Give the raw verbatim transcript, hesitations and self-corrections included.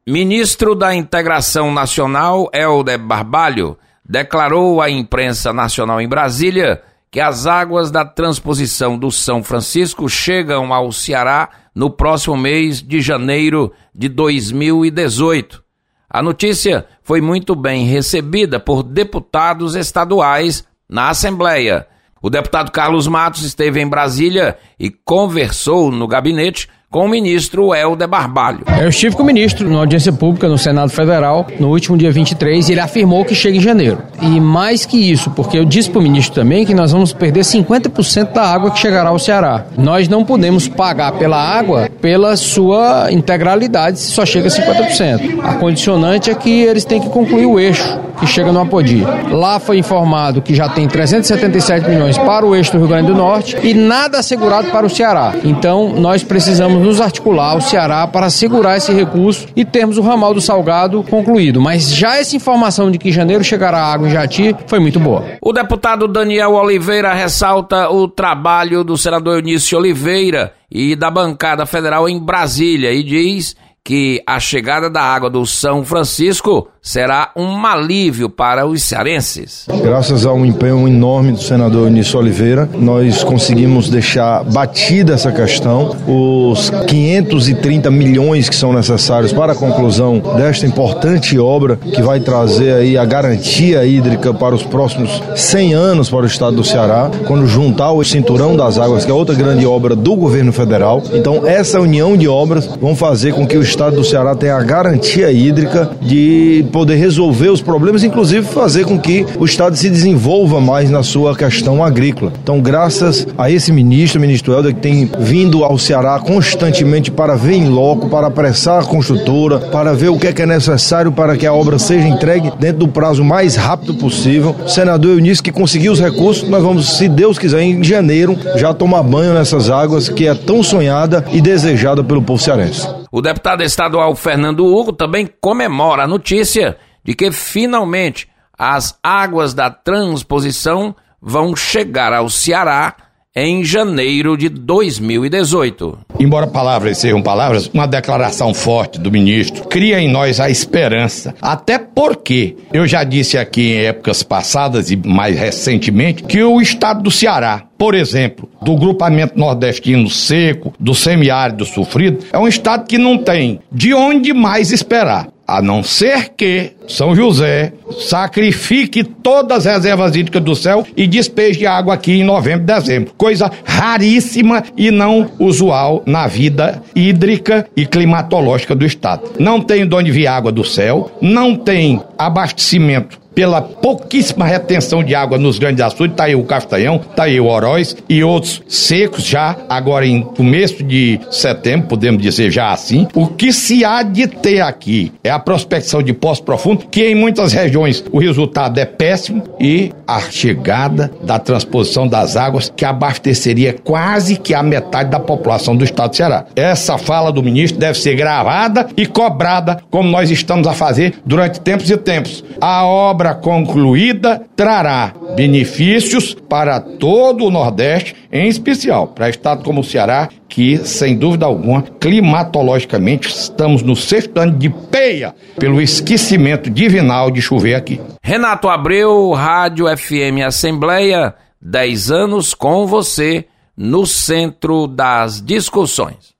Ministro da Integração Nacional, Helder Barbalho, declarou à imprensa nacional em Brasília que as águas da transposição do São Francisco chegam ao Ceará no próximo mês de janeiro de dois mil e dezoito. A notícia foi muito bem recebida por deputados estaduais na Assembleia. O deputado Carlos Matos esteve em Brasília e conversou no gabinete com o ministro Helder Barbalho. Eu estive com o ministro na audiência pública no Senado Federal no último dia vinte e três e ele afirmou que chega em janeiro. E mais que isso, porque eu disse para o ministro também que nós vamos perder cinquenta por cento da água que chegará ao Ceará. Nós não podemos pagar pela água pela sua integralidade se só chega a cinquenta por cento. A condicionante é que eles têm que concluir o eixo que chega no Apodi. Lá foi informado que já tem trezentos e setenta e sete milhões para o eixo do Rio Grande do Norte e nada assegurado para o Ceará. Então nós precisamos nos articular ao Ceará para segurar esse recurso e termos o ramal do Salgado concluído. Mas já essa informação de que em janeiro chegará água em Jati foi muito boa. O deputado Daniel Oliveira ressalta o trabalho do senador Eunício Oliveira e da bancada federal em Brasília e diz que a chegada da água do São Francisco será um alívio para os cearenses. Graças a um empenho enorme do senador Eunício Oliveira, nós conseguimos deixar batida essa questão. Os quinhentos e trinta milhões que são necessários para a conclusão desta importante obra, que vai trazer aí a garantia hídrica para os próximos cem anos para o estado do Ceará, quando juntar o Cinturão das Águas, que é outra grande obra do governo federal. Então, essa união de obras vão fazer com que o estado do Ceará tenha a garantia hídrica de poder resolver os problemas, inclusive fazer com que o estado se desenvolva mais na sua questão agrícola. Então, graças a esse ministro, o ministro Helder, que tem vindo ao Ceará constantemente para ver em loco, para apressar a construtora, para ver o que é, que é necessário para que a obra seja entregue dentro do prazo mais rápido possível. O senador Eunício, que conseguiu os recursos, nós vamos, se Deus quiser, em janeiro, já tomar banho nessas águas que é tão sonhada e desejada pelo povo cearense. O deputado estadual Fernando Hugo também comemora a notícia de que finalmente as águas da transposição vão chegar ao Ceará em janeiro de dois mil e dezoito. Embora palavras sejam palavras, uma declaração forte do ministro cria em nós a esperança. Até porque eu já disse aqui em épocas passadas e mais recentemente que o estado do Ceará, por exemplo, do grupamento nordestino seco, do semiárido sofrido, é um estado que não tem de onde mais esperar, a não ser que São José sacrifique todas as reservas hídricas do céu e despeje água aqui em novembro e dezembro. Coisa raríssima e não usual na vida hídrica e climatológica do estado. Não tem de onde vir água do céu, não tem abastecimento pela pouquíssima retenção de água nos grandes açudes. Tá aí o Castanhão, tá aí o Oroz e outros secos já, agora em começo de setembro, podemos dizer já assim. O que se há de ter aqui é a prospecção de poços profundos, que em muitas regiões o resultado é péssimo, e a chegada da transposição das águas, que abasteceria quase que a metade da população do estado do Ceará. Essa fala do ministro deve ser gravada e cobrada, como nós estamos a fazer durante tempos e tempos. A obra concluída trará benefícios para todo o Nordeste, em especial para estados como o Ceará, que, sem dúvida alguma, climatologicamente estamos no sexto ano de peia pelo esquecimento divinal de chover aqui. Renato Abreu, Rádio F M Assembleia, dez anos com você no centro das discussões.